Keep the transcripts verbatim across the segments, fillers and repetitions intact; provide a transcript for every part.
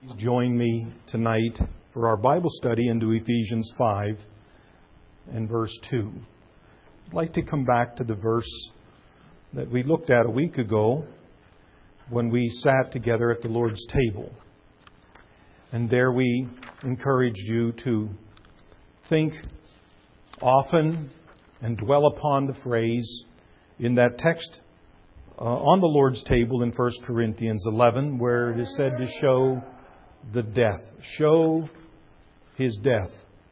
Please join me tonight for our Bible study into Ephesians five and verse two. I'd like to come back to the verse that we looked at a week ago when we sat together at the Lord's table. And there we encouraged you to think often and dwell upon the phrase in that text uh, on the Lord's table in First Corinthians eleven, where it is said to show the death. Show His death.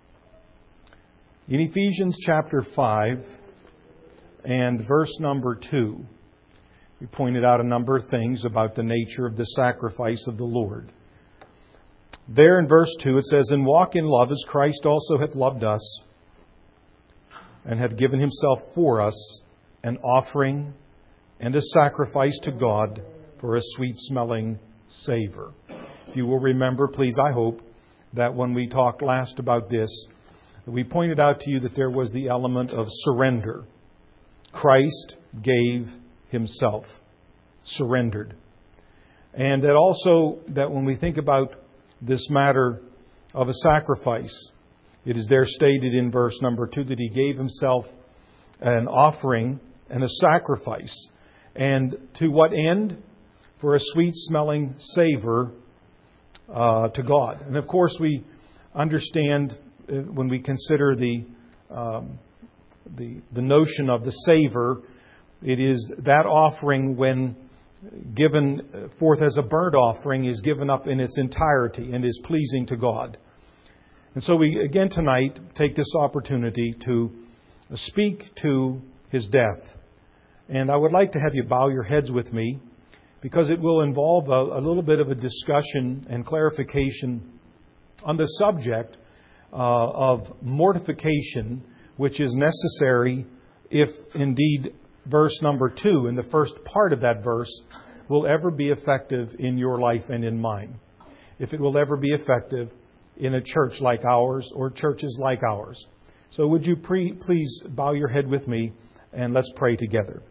In Ephesians chapter five and verse number two, we pointed out a number of things about the nature of the sacrifice of the Lord. There in verse two it says, "And walk in love as Christ also hath loved us, and hath given Himself for us, an offering and a sacrifice to God for a sweet-smelling savour." If you will remember, please, I hope, that when we talked last about this, we pointed out to you that there was the element of surrender. Christ gave Himself, surrendered. And that also, that when we think about this matter of a sacrifice, it is there stated in verse number two that He gave Himself an offering and a sacrifice. And to what end? For a sweet-smelling savour uh, to God. And of course we understand uh, when we consider the, um, the the notion of the savour, it is that offering when given forth as a burnt offering is given up in its entirety and is pleasing to God. And so we again tonight take this opportunity to speak to His death. And I would like to have you bow your heads with me, because it will involve a, a little bit of a discussion and clarification on the subject uh, of mortification, which is necessary if indeed verse number two, in the first part of that verse, will ever be effective in your life and in mine. If it will ever be effective in a church like ours or churches like ours. So would you pre- please bow your head with me and let's pray together.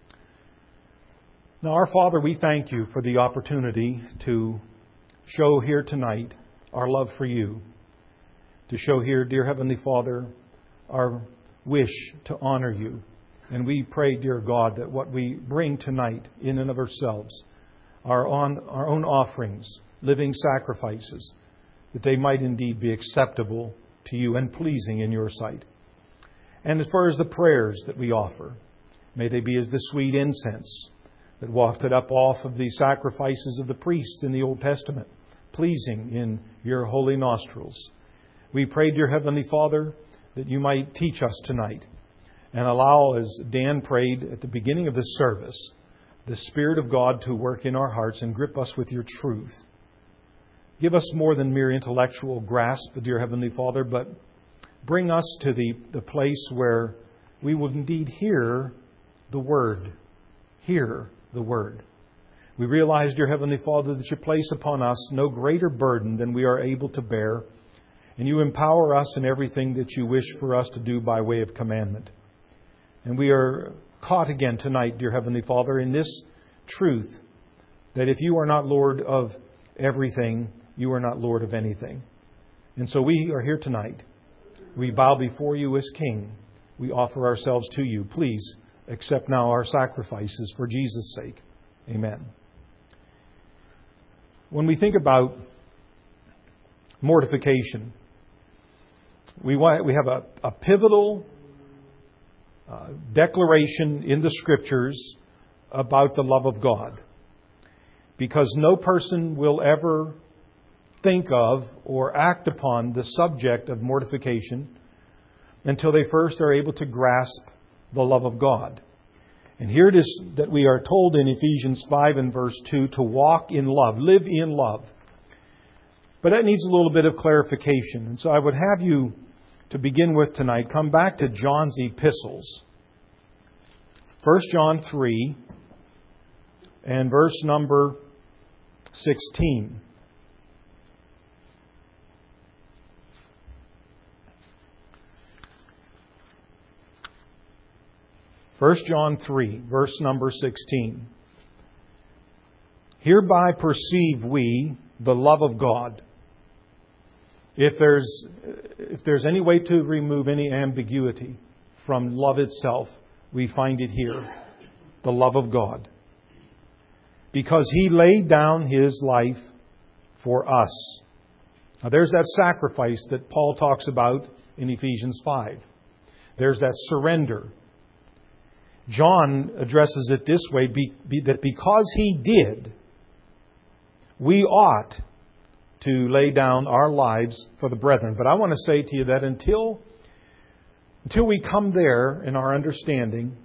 Now, our Father, we thank You for the opportunity to show here tonight our love for You. To show here, dear Heavenly Father, our wish to honor You. And we pray, dear God, that what we bring tonight in and of ourselves, our own, our own offerings, living sacrifices, that they might indeed be acceptable to You and pleasing in Your sight. And as far as the prayers that we offer, may they be as the sweet incense that wafted up off of the sacrifices of the priests in the Old Testament, pleasing in Your holy nostrils. We pray, dear Heavenly Father, that You might teach us tonight and allow, as Dan prayed at the beginning of this service, the Spirit of God to work in our hearts and grip us with Your truth. Give us more than mere intellectual grasp, dear Heavenly Father, but bring us to the, the place where we will indeed hear the Word. Hear the Word. We realize, dear Heavenly Father, that You place upon us no greater burden than we are able to bear, and You empower us in everything that You wish for us to do by way of commandment. And we are caught again tonight, dear Heavenly Father, in this truth that if You are not Lord of everything, You are not Lord of anything. And so we are here tonight. We bow before You as King. We offer ourselves to You. Please accept now our sacrifices for Jesus' sake. Amen. When we think about mortification, we want, we have a, a pivotal uh, declaration in the Scriptures about the love of God. Because no person will ever think of or act upon the subject of mortification until they first are able to grasp the love of God. And here it is that we are told in Ephesians five and verse two to walk in love, live in love. But that needs a little bit of clarification. And so I would have you, to begin with tonight, come back to John's epistles. First John three and verse number sixteen. First John three, verse number sixteen. Hereby perceive we the love of God. If there's, if there's any way to remove any ambiguity from love itself, we find it here. The love of God. Because He laid down His life for us. Now there's that sacrifice that Paul talks about in Ephesians five. There's that surrender. John addresses it this way, be, be, that because He did, we ought to lay down our lives for the brethren. But I want to say to you that until, until we come there in our understanding,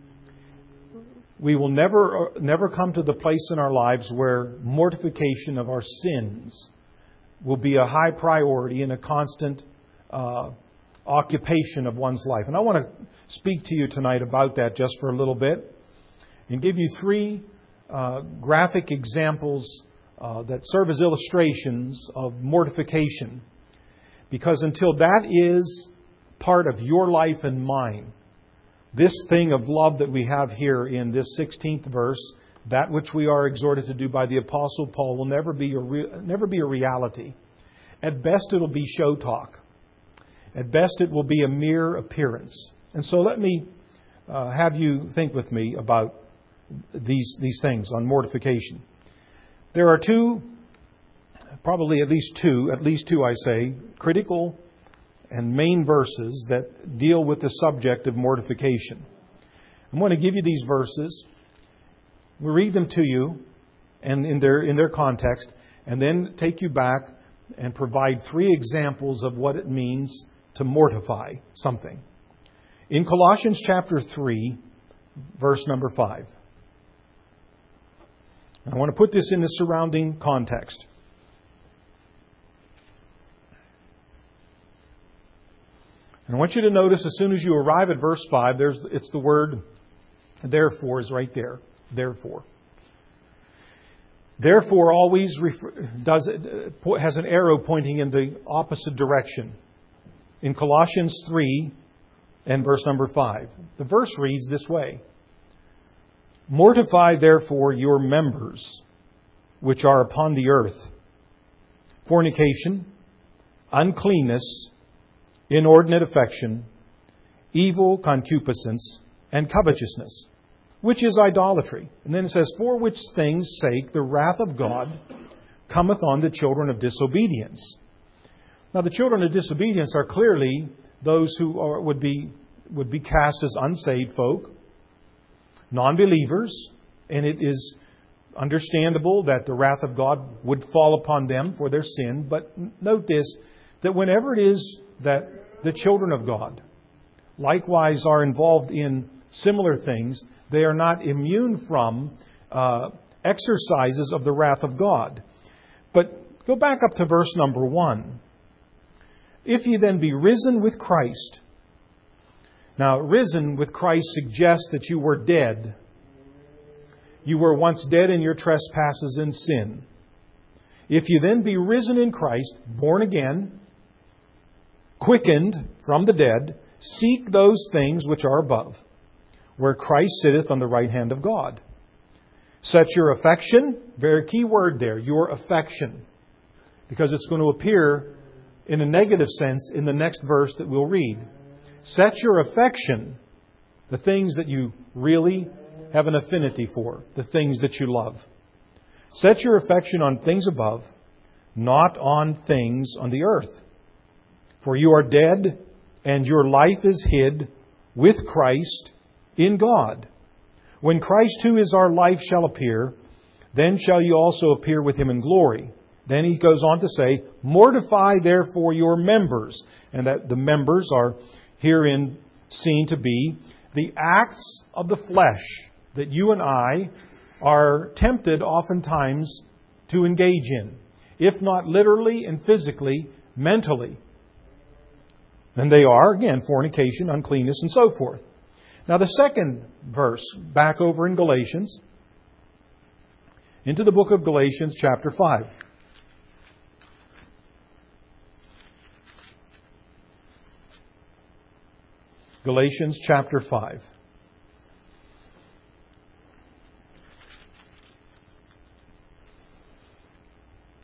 we will never, never come to the place in our lives where mortification of our sins will be a high priority and a constant uh, occupation of one's life. And I want to speak to you tonight about that just for a little bit and give you three uh, graphic examples uh, that serve as illustrations of mortification. Because until that is part of your life and mine, this thing of love that we have here in this sixteenth verse, that which we are exhorted to do by the Apostle Paul, will never be a re- never be a reality. At best, it'll be show talk. At best, it will be a mere appearance. And so let me uh, have you think with me about these, these things on mortification. There are two, probably at least two, at least two, I say, critical and main verses that deal with the subject of mortification. I'm going to give you these verses. We'll read them to you and in their, in their context, and then take you back and provide three examples of what it means to mortify something. In Colossians chapter three, verse number five. I want to put this in the surrounding context. And I want you to notice as soon as you arrive at verse five, there's it's the word therefore is right there. Therefore. Therefore always refer, does has an arrow pointing in the opposite direction. In Colossians three and verse number five. The verse reads this way. Mortify therefore your members which are upon the earth. Fornication, uncleanness, inordinate affection, evil concupiscence, and covetousness, which is idolatry. And then it says, for which things' sake the wrath of God cometh on the children of disobedience. Now the children of disobedience are clearly those who are, would be would be cast as unsaved folk, non-believers, and it is understandable that the wrath of God would fall upon them for their sin. But note this, that whenever it is that the children of God likewise are involved in similar things, they are not immune from uh, exercises of the wrath of God. But go back up to verse number one. If ye then be risen with Christ. Now, risen with Christ suggests that you were dead. You were once dead in your trespasses and sin. If you then be risen in Christ, born again, quickened from the dead, seek those things which are above, where Christ sitteth on the right hand of God. Set your affection, very key word there, your affection, because it's going to appear in a negative sense in the next verse that we'll read. Set your affection, the things that you really have an affinity for, the things that you love. Set your affection on things above, not on things on the earth. For you are dead, and your life is hid with Christ in God. When Christ, who is our life, shall appear, then shall you also appear with Him in glory. Then he goes on to say, mortify therefore your members. And that the members are herein seen to be the acts of the flesh that you and I are tempted oftentimes to engage in. If not literally and physically, mentally. And they are, again, fornication, uncleanness, and so forth. Now the second verse, back over in Galatians, into the book of Galatians chapter five. Galatians chapter five.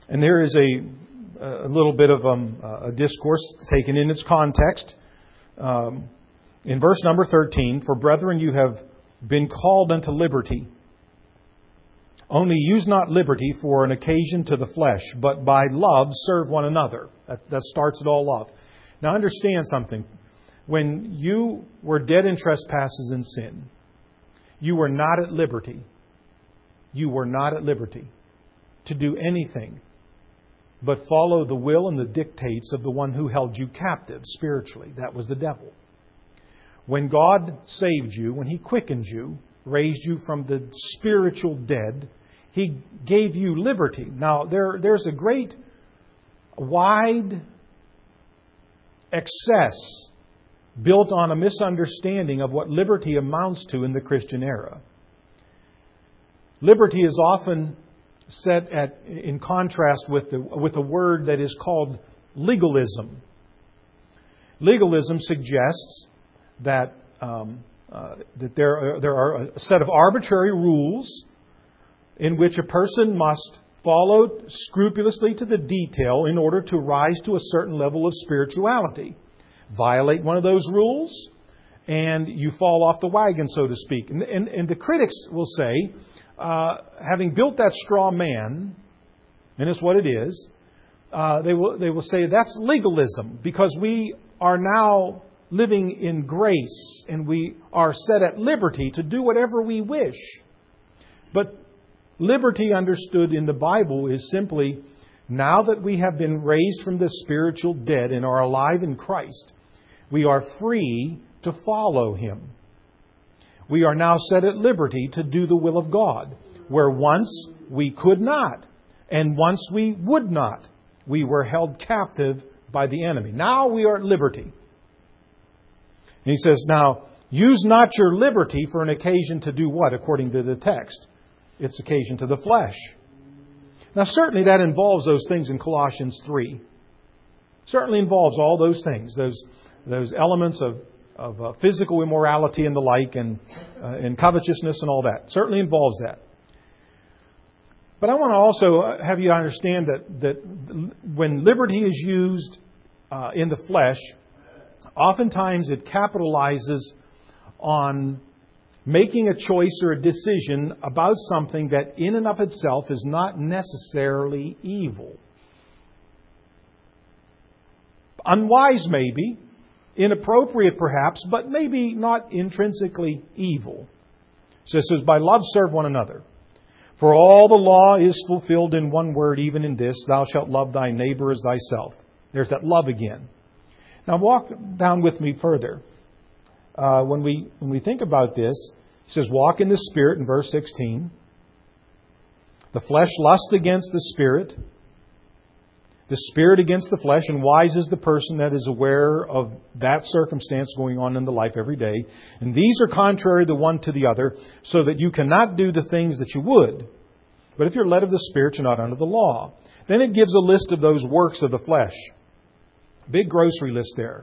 And there is a, a little bit of um, a discourse taken in its context. Um, in verse number thirteen, "For brethren, you have been called unto liberty. Only use not liberty for an occasion to the flesh, but by love serve one another." That, that starts it all off. Now understand something. When you were dead in trespasses and sin, you were not at liberty. You were not at liberty to do anything but follow the will and the dictates of the one who held you captive spiritually. That was the devil. When God saved you, when He quickened you, raised you from the spiritual dead, He gave you liberty. Now, there, there's a great, wide excess built on a misunderstanding of what liberty amounts to in the Christian era. Liberty is often set at, in contrast with the, with a word that is called legalism. Legalism suggests that um, uh, that there are, there are a set of arbitrary rules in which a person must follow scrupulously to the detail in order to rise to a certain level of spirituality. Violate one of those rules, and you fall off the wagon, so to speak. And, and, and the critics will say, uh, having built that straw man, and it's what it is, uh, they will they will say that's legalism, because we are now living in grace and we are set at liberty to do whatever we wish. But liberty understood in the Bible is simply, now that we have been raised from the spiritual dead and are alive in Christ, we are free to follow Him. We are now set at liberty to do the will of God, where once we could not, and once we would not. We were held captive by the enemy. Now we are at liberty. And he says, now, use not your liberty for an occasion to do what, according to the text? It's occasion to the flesh. Now, certainly that involves those things in Colossians three. Certainly involves all those things, those those elements of, of uh, physical immorality and the like, and, uh, and covetousness and all that. Certainly involves that. But I want to also have you understand that, that when liberty is used uh, in the flesh, oftentimes it capitalizes on making a choice or a decision about something that in and of itself is not necessarily evil. Unwise maybe, inappropriate perhaps, but maybe not intrinsically evil. So it says, by love serve one another. For all the law is fulfilled in one word, even in this, thou shalt love thy neighbor as thyself. There's that love again. Now walk down with me further. Uh, when we when we think about this, it says, walk in the Spirit in verse sixteen. The flesh lusts against the Spirit, the Spirit against the flesh, and wise is the person that is aware of that circumstance going on in the life every day. And these are contrary the one to the other, so that you cannot do the things that you would. But if you're led of the Spirit, you're not under the law. Then it gives a list of those works of the flesh. Big grocery list there.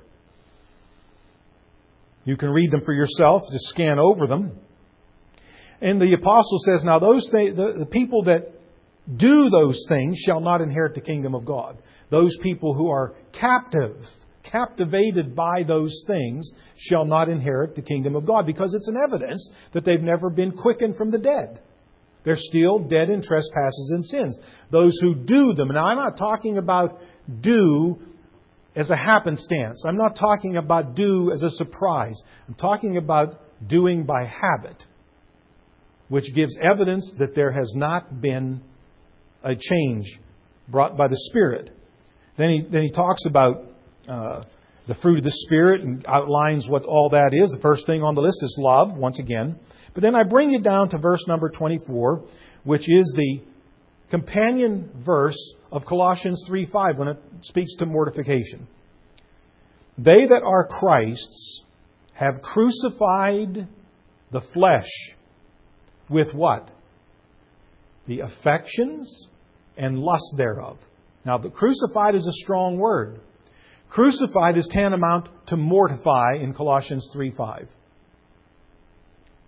You can read them for yourself, just scan over them. And the apostle says, now those th- the, the people that do those things shall not inherit the kingdom of God. Those people who are captive, captivated by those things, shall not inherit the kingdom of God, because it's an evidence that they've never been quickened from the dead. They're still dead in trespasses and sins. Those who do them. Now, I'm not talking about do as a happenstance. I'm not talking about do as a surprise. I'm talking about doing by habit, which gives evidence that there has not been a change brought by the Spirit. Then he then he talks about uh, the fruit of the Spirit and outlines what all that is. The first thing on the list is love, once again. But then I bring you down to verse number twenty-four, which is the companion verse of Colossians three five when it speaks to mortification. They that are Christ's have crucified the flesh with what? The affections and lust thereof. Now, the crucified is a strong word. Crucified is tantamount to mortify in Colossians three five.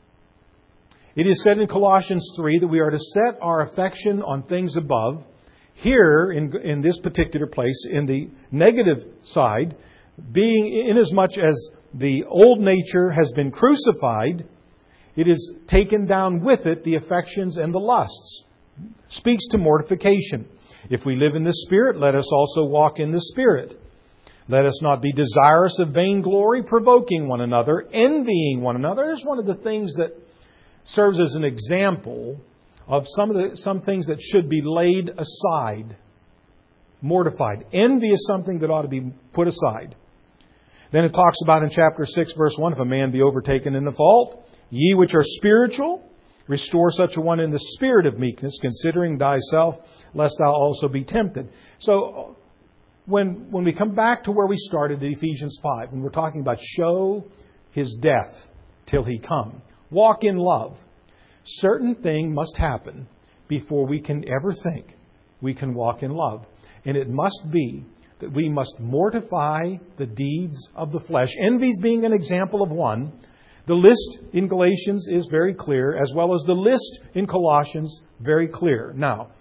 It is said in Colossians three that we are to set our affection on things above. here, in, in this particular place, in the negative side, being inasmuch as the old nature has been crucified, it is taken down with it the affections and the lusts. Speaks to mortification. If we live in the Spirit, let us also walk in the Spirit. Let us not be desirous of vainglory, provoking one another, envying one another. There's one of the things that serves as an example of some of the some things that should be laid aside, mortified. Envy is something that ought to be put aside. Then it talks about in chapter six, verse one, if a man be overtaken in the fault, ye which are spiritual, restore such a one in the spirit of meekness, considering thyself, lest thou also be tempted. So when when we come back to where we started in Ephesians five, when we're talking about show His death till He come, walk in love, certain thing must happen before we can ever think we can walk in love. And it must be that we must mortify the deeds of the flesh. Envy's being an example of one. The list in Galatians is very clear, as well as the list in Colossians, very clear. Now,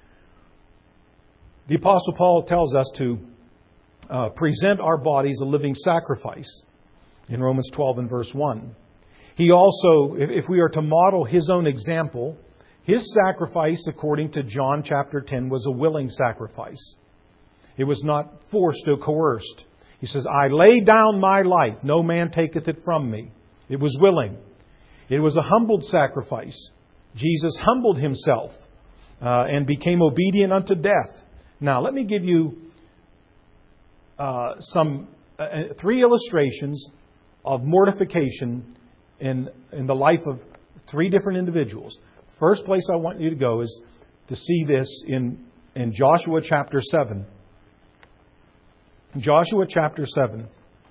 the Apostle Paul tells us to uh, present our bodies a living sacrifice in Romans twelve and verse one. He also, if we are to model His own example, His sacrifice, according to John chapter ten, was a willing sacrifice. It was not forced or coerced. He says, I lay down my life, no man taketh it from me. It was willing. It was a humbled sacrifice. Jesus humbled Himself uh, and became obedient unto death. Now, let me give you uh, some uh, three illustrations of mortification in in the life of three different individuals. First place I want you to go is to see this in, in Joshua chapter seven. Joshua chapter seven.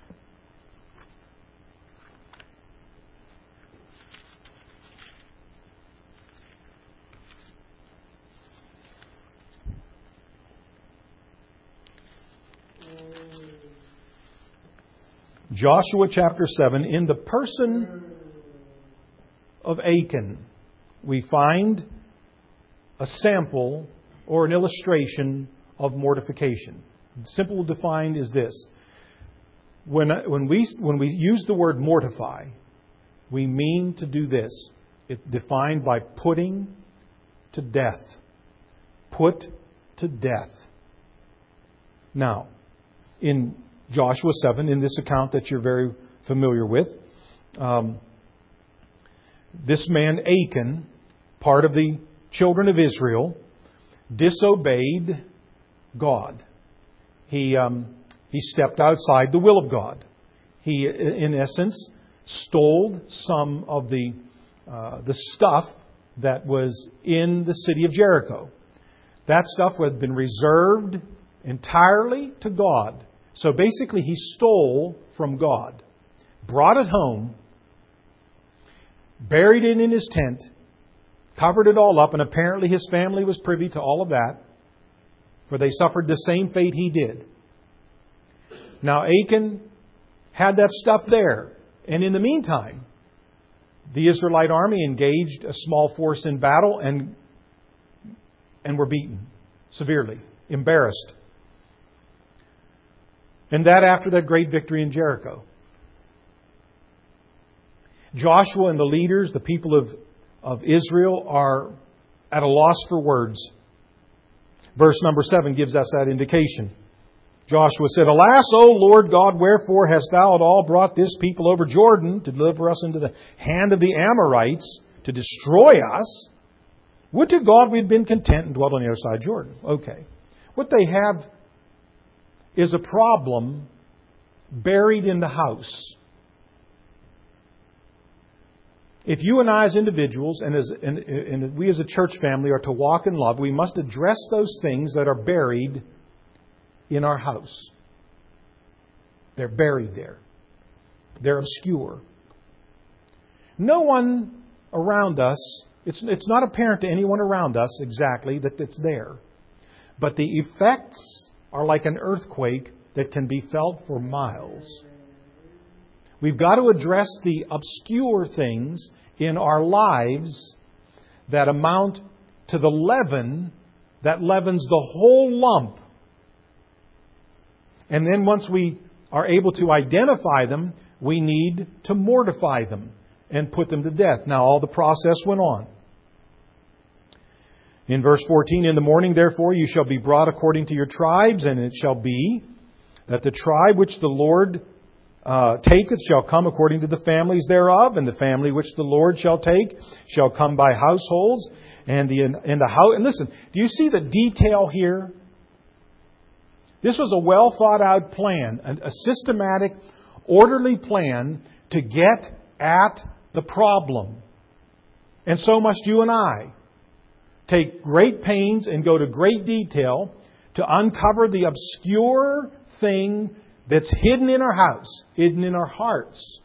Joshua chapter seven, in the person of Achan, we find a sample or an illustration of mortification. Simple defined is this. When, when, we, when we use the word mortify, we mean to do this. It's defined by putting to death. Put to death. Now, in Joshua seven, in this account that you're very familiar with, um, this man Achan, part of the children of Israel, disobeyed God. He um, he stepped outside the will of God. He, in essence, stole some of the uh, the stuff that was in the city of Jericho. That stuff had been reserved entirely to God. So basically, he stole from God, brought it home, buried it in his tent, covered it all up, and apparently his family was privy to all of that, for they suffered the same fate he did. Now Achan had that stuff there, and in the meantime, the Israelite army engaged a small force in battle and and were beaten severely, embarrassed. And that after that great victory in Jericho. Joshua and the leaders, the people of, of Israel, are at a loss for words. Verse number seven gives us that indication. Joshua said, Alas, O Lord God, wherefore hast thou at all brought this people over Jordan to deliver us into the hand of the Amorites to destroy us? Would to God we had been content and dwelt on the other side of Jordan. Okay. What they have is a problem buried in the house. If you and I as individuals and, as, and, and we as a church family are to walk in love, we must address those things that are buried in our house. They're buried there. They're obscure. No one around us, it's, it's not apparent to anyone around us exactly that it's there. But the effects are like an earthquake that can be felt for miles. We've got to address the obscure things in our lives that amount to the leaven that leavens the whole lump. And then once we are able to identify them, we need to mortify them and put them to death. Now, all the process went on. In verse fourteen, in the morning, therefore, you shall be brought according to your tribes, and it shall be that the tribe which the Lord uh, taketh shall come according to the families thereof, and the family which the Lord shall take shall come by households, and the in the house. And listen, do you see the detail here? This was a well thought out plan, a systematic, orderly plan to get at the problem. And so must you and I take great pains and go to great detail to uncover the obscure thing that's hidden in our house, hidden in our hearts.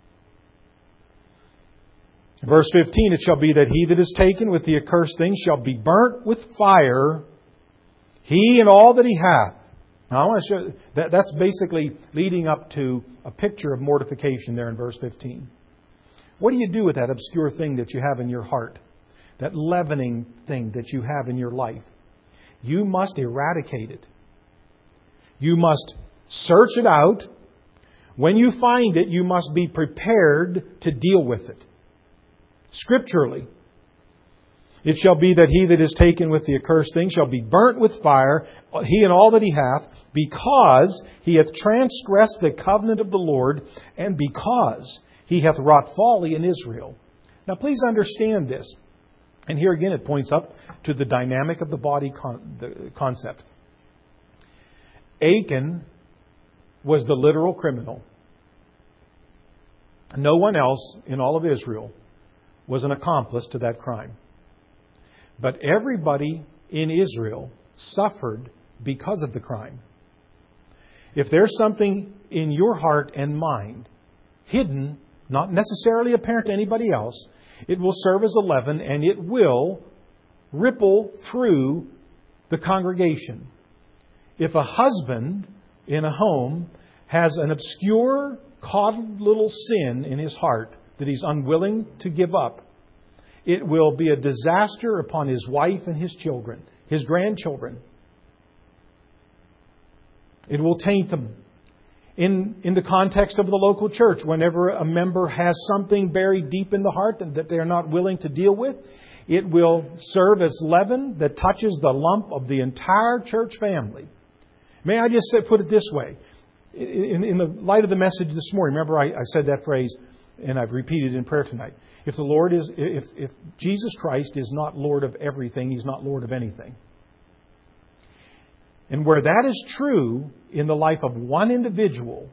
Verse fifteen, it shall be that he that is taken with the accursed thing shall be burnt with fire, he and all that he hath. Now, I want to show that that's basically leading up to a picture of mortification there in verse fifteen. What do you do with that obscure thing that you have in your heart? That leavening thing that you have in your life? You must eradicate it. You must search it out. When you find it, you must be prepared to deal with it. Scripturally, it shall be that he that is taken with the accursed thing shall be burnt with fire, he and all that he hath, because he hath transgressed the covenant of the Lord, and because he hath wrought folly in Israel. Now please understand this. And here again it points up to the dynamic of the body con- the concept. Achan was the literal criminal. No one else in all of Israel was an accomplice to that crime. But everybody in Israel suffered because of the crime. If there's something in your heart and mind, hidden, not necessarily apparent to anybody else, it will serve as a leaven and it will ripple through the congregation. If a husband in a home has an obscure, coddled little sin in his heart that he's unwilling to give up, it will be a disaster upon his wife and his children, his grandchildren. It will taint them. In, in the context of the local church, whenever a member has something buried deep in the heart that they're not willing to deal with, it will serve as leaven that touches the lump of the entire church family. May I just say, put it this way? In, in the light of the message this morning, remember I, I said that phrase, and I've repeated it in prayer tonight. If the Lord is, if, if Jesus Christ is not Lord of everything, He's not Lord of anything. And where that is true in the life of one individual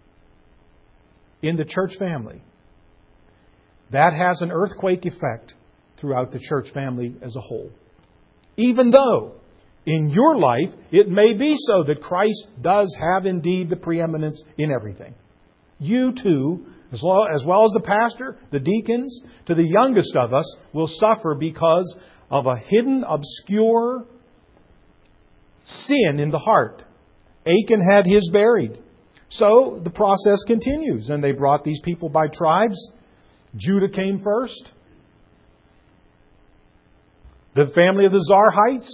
in the church family, that has an earthquake effect throughout the church family as a whole. Even though in your life it may be so that Christ does have indeed the preeminence in everything. You too, as well, as well as the pastor, the deacons, to the youngest of us, will suffer because of a hidden, obscure sin in the heart. Achan had his buried. So the process continues. And they brought these people by tribes. Judah came first. The family of the Zarhites.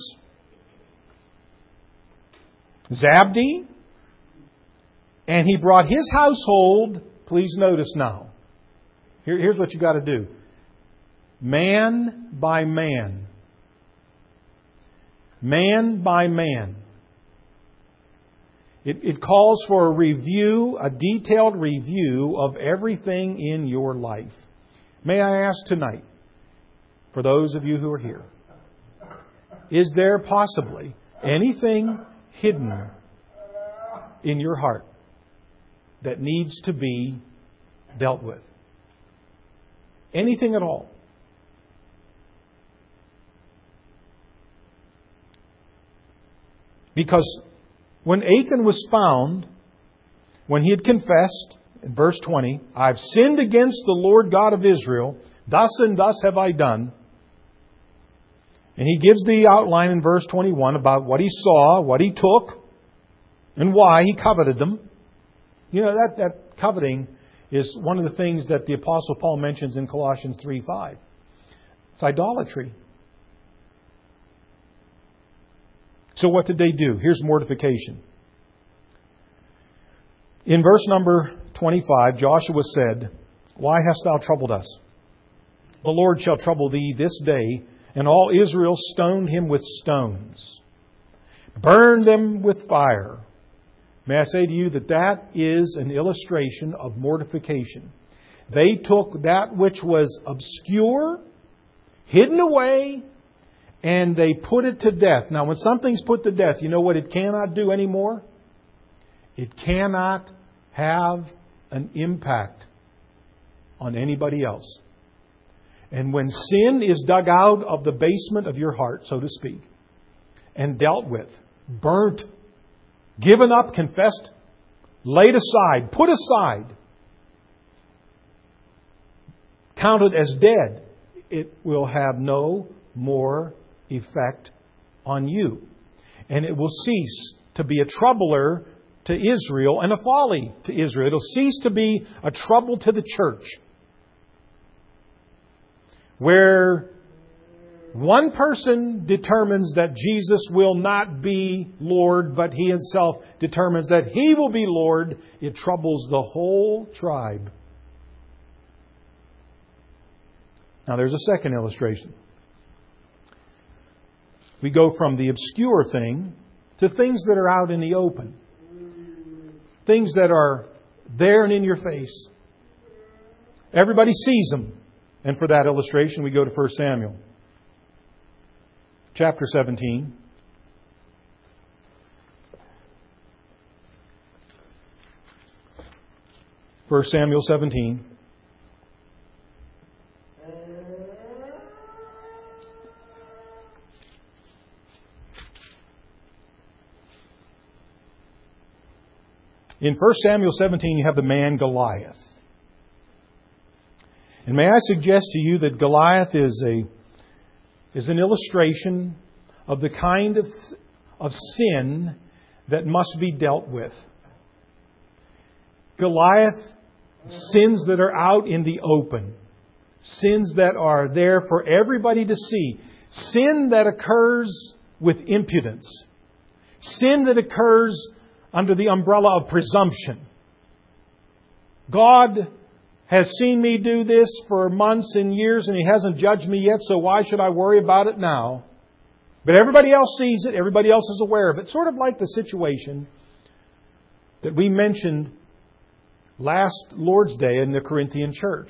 Zabdi. And he brought his household. Please notice now. Here, here's what you got to do. Man by man. Man by man. It, it calls for a review, a detailed review of everything in your life. May I ask tonight, for those of you who are here, is there possibly anything hidden in your heart that needs to be dealt with? Anything at all? Because when Achan was found, when he had confessed, in verse twenty, I've sinned against the Lord God of Israel, thus and thus have I done. And he gives the outline in verse twenty-one about what he saw, what he took, and why he coveted them. You know, that, that coveting is one of the things that the Apostle Paul mentions in Colossians three five. It's idolatry. So what did they do? Here's mortification. In verse number twenty-five, Joshua said, "Why hast thou troubled us? The Lord shall trouble thee this day." And all Israel stoned him with stones, burned them with fire. May I say to you that that is an illustration of mortification. They took that which was obscure, hidden away, and they put it to death. Now, when something's put to death, you know what it cannot do anymore? It cannot have an impact on anybody else. And when sin is dug out of the basement of your heart, so to speak, and dealt with, burnt, given up, confessed, laid aside, put aside, counted as dead, it will have no more effect on you. And it will cease to be a troubler to Israel and a folly to Israel. It will cease to be a trouble to the church. Where one person determines that Jesus will not be Lord, but He Himself determines that He will be Lord, it troubles the whole tribe. Now there's a second illustration. We go from the obscure thing to things that are out in the open. Things that are there and in your face. Everybody sees them. And for that illustration, we go to First Samuel. Chapter seventeen. First Samuel seventeen. In First Samuel seventeen, you have the man Goliath. And may I suggest to you that Goliath is a is an illustration of the kind of, of sin that must be dealt with. Goliath, sins that are out in the open. Sins that are there for everybody to see. Sin that occurs with impudence. Sin that occurs under the umbrella of presumption. God has seen me do this for months and years and He hasn't judged me yet, so why should I worry about it now? But everybody else sees it. Everybody else is aware of it. Sort of like the situation that we mentioned last Lord's Day in the Corinthian church.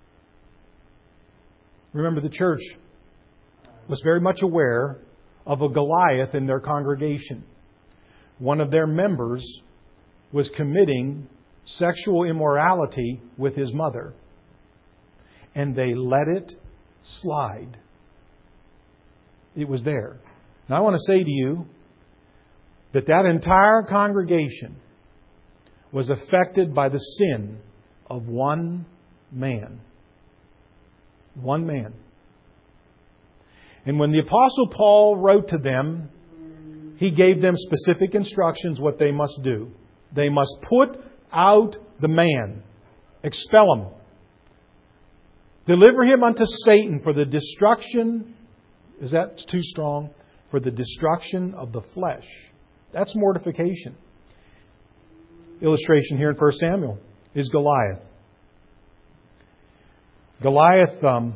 Remember, the church was very much aware of a Goliath in their congregation. One of their members was committing sexual immorality with his mother. And they let it slide. It was there. Now I want to say to you that that entire congregation was affected by the sin of one man. One man. And when the Apostle Paul wrote to them, he gave them specific instructions what they must do. They must put out the man. Expel him. Deliver him unto Satan for the destruction. Is that too strong? For the destruction of the flesh. That's mortification. Illustration here in First Samuel is Goliath. Goliath um,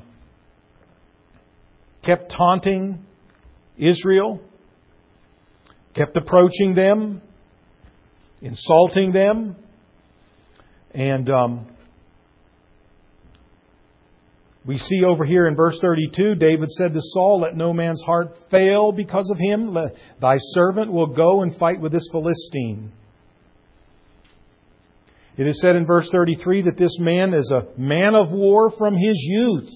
kept taunting Israel. Kept approaching them. Insulting them. And um, we see over here in verse thirty-two, David said to Saul, "Let no man's heart fail because of him. Let, thy servant will go and fight with this Philistine." It is said in verse thirty-three that this man is a man of war from his youth.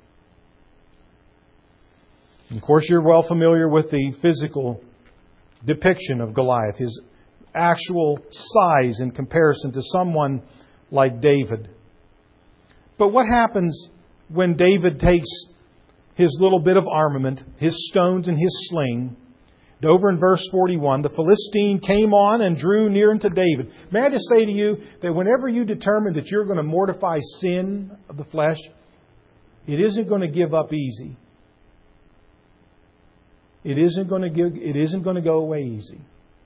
And of course, you're well familiar with the physical depiction of Goliath, his actual size in comparison to someone like David. But what happens when David takes his little bit of armament, his stones and his sling? Over in verse forty-one, the Philistine came on and drew near unto David. May I just say to you that whenever you determine that you're going to mortify sin of the flesh, it isn't going to give up easy. It isn't going to give, it isn't going to go away easy.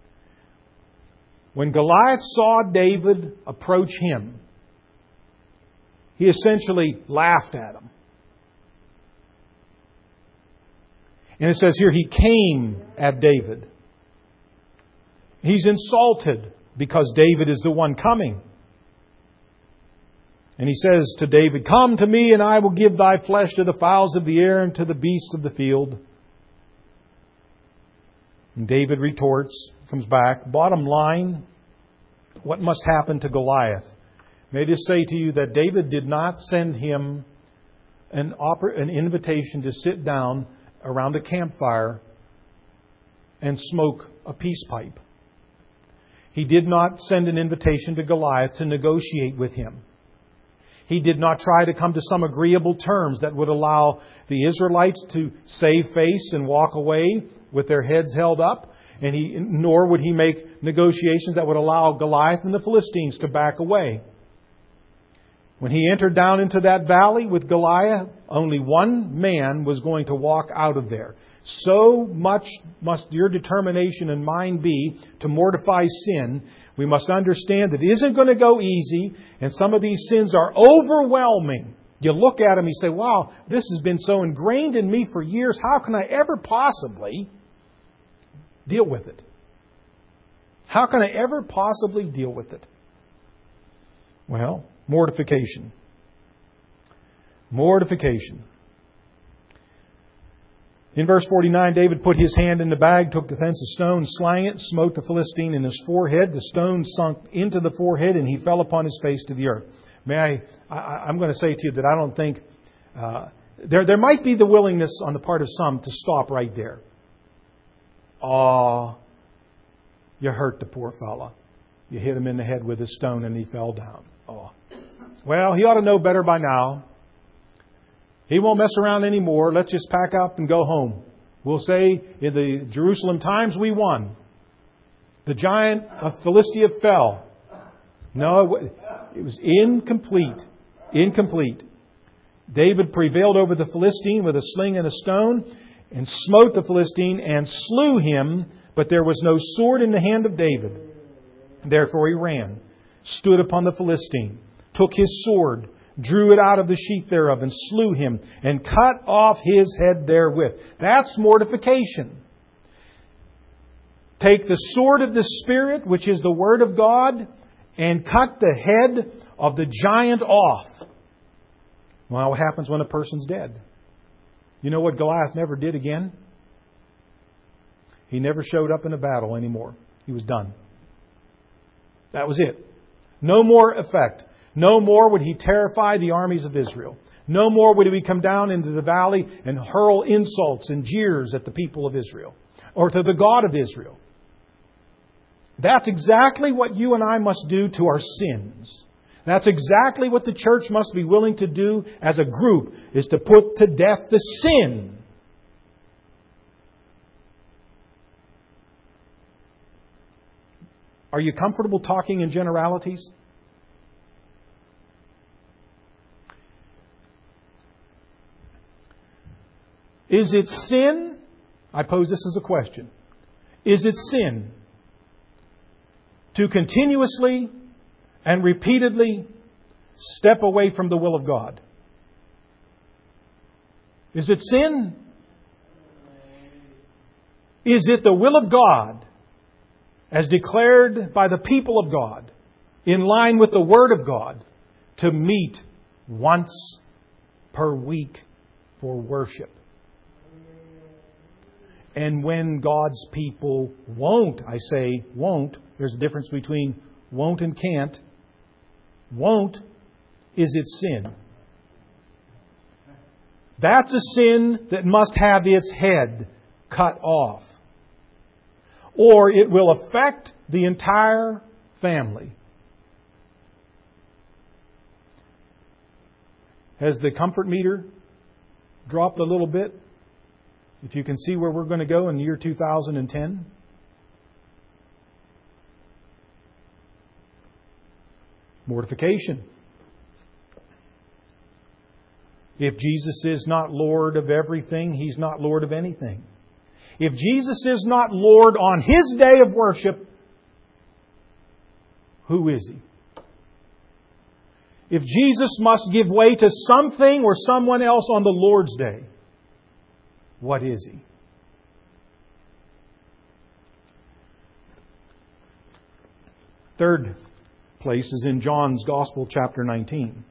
When Goliath saw David approach him, he essentially laughed at him. And it says here, he came at David. He's insulted because David is the one coming. And he says to David, "Come to me, and I will give thy flesh to the fowls of the air and to the beasts of the field." And David retorts, comes back. Bottom line, what must happen to Goliath? May I just say to you that David did not send him an, oper- an invitation to sit down around a campfire and smoke a peace pipe. He did not send an invitation to Goliath to negotiate with him. He did not try to come to some agreeable terms that would allow the Israelites to save face and walk away with their heads held up. And he, nor would he make negotiations that would allow Goliath and the Philistines to back away. When he entered down into that valley with Goliath, only one man was going to walk out of there. So much must your determination and mine be to mortify sin. We must understand that it isn't going to go easy, and some of these sins are overwhelming. You look at them and you say, wow, this has been so ingrained in me for years. How can I ever possibly deal with it? How can I ever possibly deal with it? Well, mortification. Mortification. In verse forty-nine, David put his hand in the bag, took the thence a stone, slang it, smote the Philistine in his forehead. The stone sunk into the forehead, and he fell upon his face to the earth. May I, I I'm going to say to you that I don't think, uh, there, there might be the willingness on the part of some to stop right there. Oh, you hurt the poor fella. You hit him in the head with a stone and he fell down. Oh, well, he ought to know better by now. He won't mess around anymore. Let's just pack up and go home. We'll say in the Jerusalem Times, we won. The giant of Philistia fell. No, it was incomplete. Incomplete. David prevailed over the Philistine with a sling and a stone and smote the Philistine and slew him, but there was no sword in the hand of David. Therefore he ran, stood upon the Philistine, took his sword, drew it out of the sheath thereof, and slew him, and cut off his head therewith. That's mortification. Take the sword of the Spirit, which is the Word of God, and cut the head of the giant off. Well, what happens when a person's dead? You know what Goliath never did again? He never showed up in a battle anymore. He was done. That was it. No more effect. No more would he terrify the armies of Israel. No more would he come down into the valley and hurl insults and jeers at the people of Israel or to the God of Israel. That's exactly what you and I must do to our sins. That's exactly what the church must be willing to do as a group, is to put to death the sin. Are you comfortable talking in generalities? Is it sin? I pose this as a question. Is it sin to continuously and repeatedly step away from the will of God? Is it sin? Is it the will of God, as declared by the people of God, in line with the Word of God, to meet once per week for worship? And when God's people won't, I say won't, there's a difference between won't and can't. Won't, is it sin? That's a sin that must have its head cut off, or it will affect the entire family. Has the comfort meter dropped a little bit? If you can see where we're going to go in the year two thousand ten. Mortification. If Jesus is not Lord of everything, He's not Lord of anything. If Jesus is not Lord on His day of worship, who is He? If Jesus must give way to something or someone else on the Lord's day, what is He? Third place is in John's Gospel, chapter nineteen.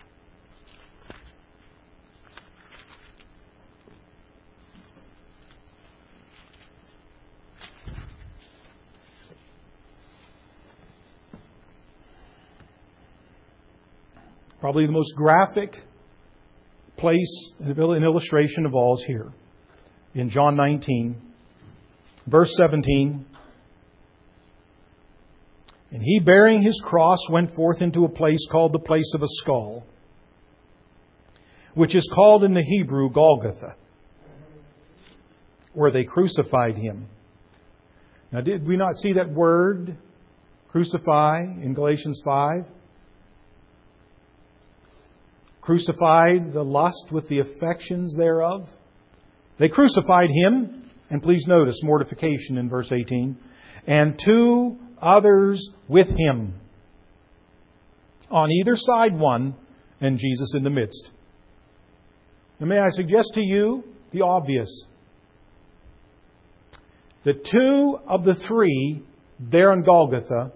Probably the most graphic place, an illustration of all is here. In John nineteen, verse seventeen. And He, bearing His cross, went forth into a place called the place of a skull, which is called in the Hebrew Golgotha, where they crucified Him. Now, did we not see that word, crucify, in Galatians five? Crucified the lust with the affections thereof. They crucified Him, and please notice mortification in verse eighteen, and two others with Him. On either side one, and Jesus in the midst. And may I suggest to you the obvious. The two of the three there on Golgotha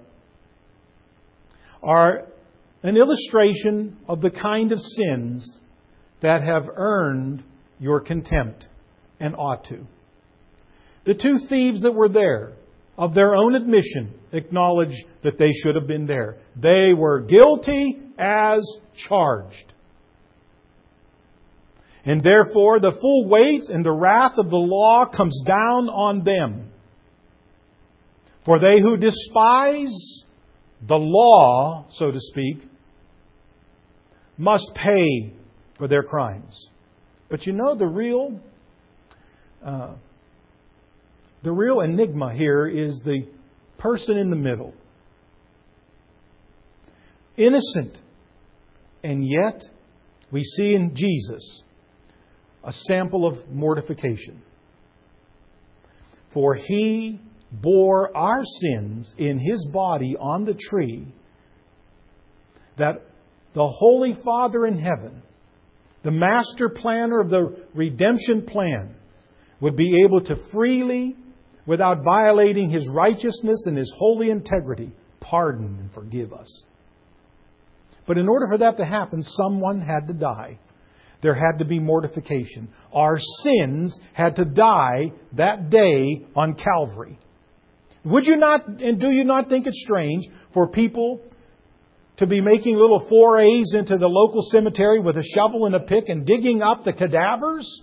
are an illustration of the kind of sins that have earned your contempt and ought to. The two thieves that were there, of their own admission, acknowledge that they should have been there. They were guilty as charged. And therefore the full weight and the wrath of the law comes down on them. For they who despise the law, so to speak, must pay for their crimes. But you know, the real uh, the real enigma here is the person in the middle. Innocent. And yet, we see in Jesus a sample of mortification. For He bore our sins in His body on the tree, that the Holy Father in heaven, the master planner of the redemption plan, would be able to freely, without violating His righteousness and His holy integrity, pardon and forgive us. But in order for that to happen, someone had to die. There had to be mortification. Our sins had to die that day on Calvary. Would you not, and do you not think it's strange for people to be making little forays into the local cemetery with a shovel and a pick and digging up the cadavers?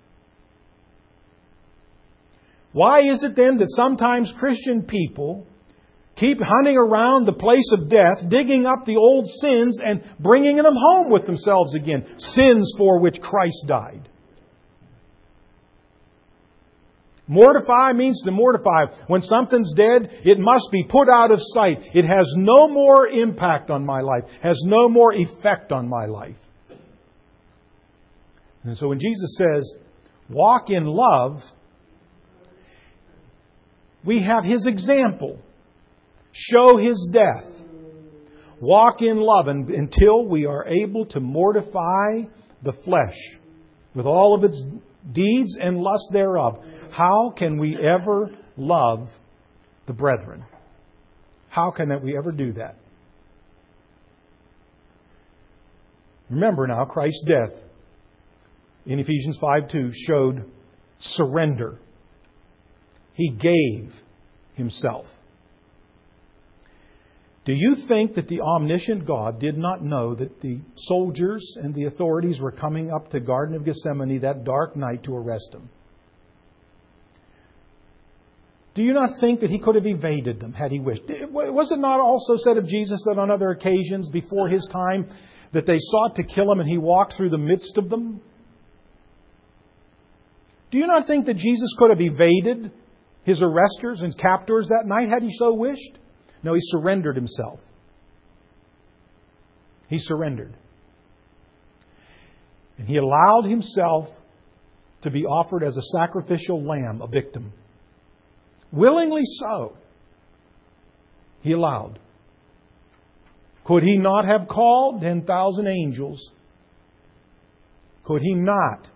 Why is it then that sometimes Christian people keep hunting around the place of death, digging up the old sins and bringing them home with themselves again? Sins for which Christ died. Mortify means to mortify. When something's dead, it must be put out of sight. It has no more impact on my life, has no more effect on my life. And so when Jesus says, walk in love, we have His example. Show His death. Walk in love and, until we are able to mortify the flesh with all of its deeds and lust thereof. How can we ever love the brethren? How can we ever do that? Remember now, Christ's death in Ephesians five two showed surrender. He gave Himself. Do you think that the omniscient God did not know that the soldiers and the authorities were coming up to Garden of Gethsemane that dark night to arrest Him? Do you not think that He could have evaded them had He wished? Was it not also said of Jesus that on other occasions before His time that they sought to kill Him and He walked through the midst of them? Do you not think that Jesus could have evaded His arresters and captors that night had He so wished? No, He surrendered Himself. He surrendered. And He allowed Himself to be offered as a sacrificial lamb, a victim. Willingly so. He allowed. Could He not have called ten thousand angels? Could He not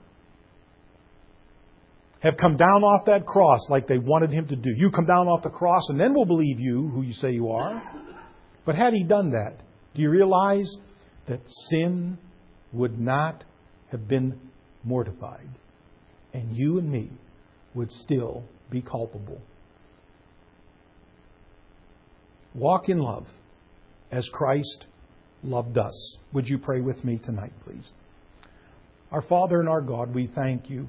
have come down off that cross like they wanted Him to do? You come down off the cross and then we'll believe you, who you say you are. But had He done that, do you realize that sin would not have been mortified? And you and me would still be culpable. Walk in love as Christ loved us. Would you pray with me tonight, please? Our Father and our God, we thank You.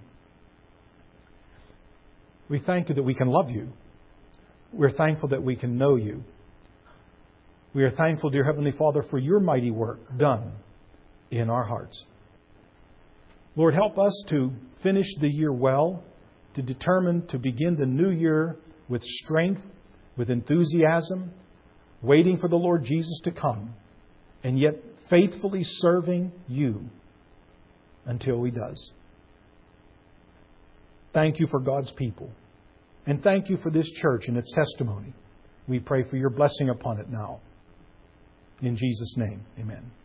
We thank You that we can love You. We're thankful that we can know You. We are thankful, dear Heavenly Father, for Your mighty work done in our hearts. Lord, help us to finish the year well, to determine to begin the new year with strength, with enthusiasm, waiting for the Lord Jesus to come, and yet faithfully serving You until He does. Thank You for God's people. And thank You for this church and its testimony. We pray for Your blessing upon it now. In Jesus' name, amen.